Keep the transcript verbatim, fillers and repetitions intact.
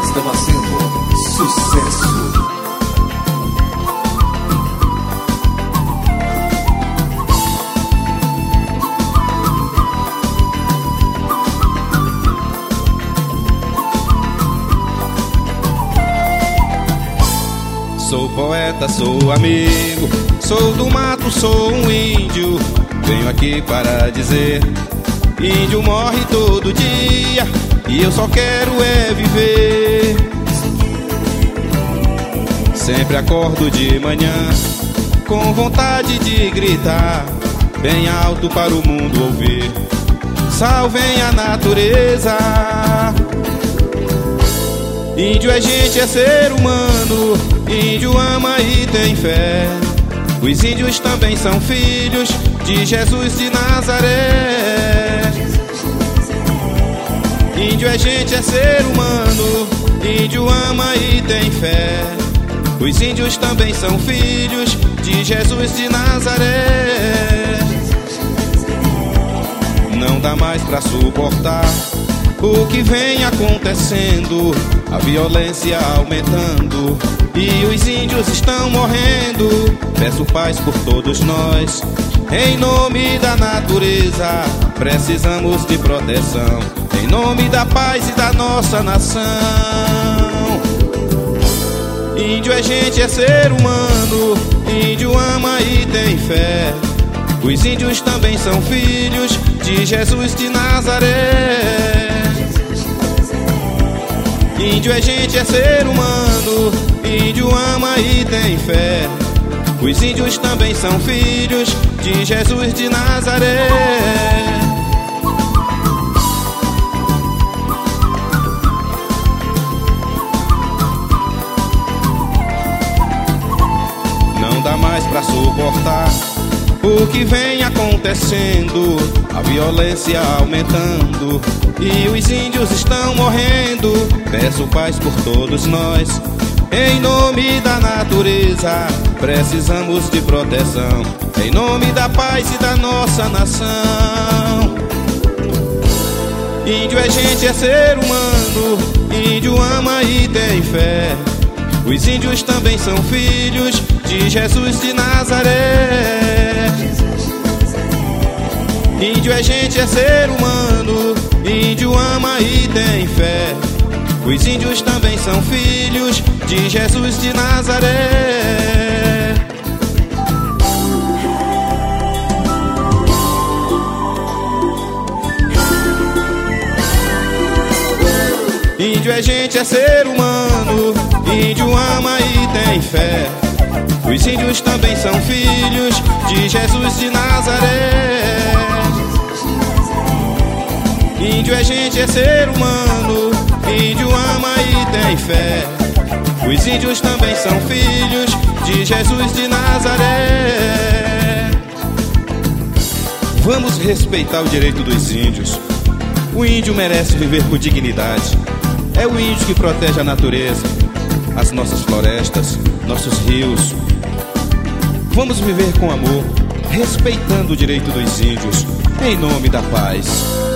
está fazendo sucesso. Sou poeta, sou amigo, sou do mato, sou um índio. Venho aqui para dizer: índio morre todo dia e eu só quero é viver. Sempre acordo de manhã com vontade de gritar bem alto para o mundo ouvir: salvem a natureza. Índio é gente, é ser humano. Índio ama e tem fé. Os índios também são filhos de Jesus de Nazaré. Índio é gente, é ser humano. Índio ama e tem fé. Os índios também são filhos de Jesus de Nazaré. Não dá mais pra suportar o que vem acontecendo, a violência aumentando e os índios estão morrendo. Peço paz por todos nós, em nome da natureza. Precisamos de proteção, em nome da paz e da nossa nação. Índio é gente, é ser humano. Índio ama e tem fé. Os índios também são filhos de Jesus de Nazaré. Índio é gente, é ser humano. Índio ama e tem fé. Os índios também são filhos de Jesus de Nazaré. Não dá mais pra suportar o que vem acontecendo, a violência aumentando e os índios estão morrendo. Peço paz por todos nós, em nome da natureza. Precisamos de proteção, em nome da paz e da nossa nação. Índio é gente, é ser humano. Índio ama e tem fé. Os índios também são filhos de Jesus de Nazaré. Índio é gente, é ser humano. Índio ama e tem fé. Os índios também são filhos de Jesus de Nazaré. Índio é gente, é ser humano. Índio ama e tem fé. Os índios também são filhos de Jesus de Nazaré. Índio é gente, é ser humano. Índio ama e tem fé. Os índios também são filhos de Jesus de Nazaré. Vamos respeitar o direito dos índios. O índio merece viver com dignidade. É o índio que protege a natureza, as nossas florestas, nossos rios. Vamos viver com amor, respeitando o direito dos índios, em nome da paz.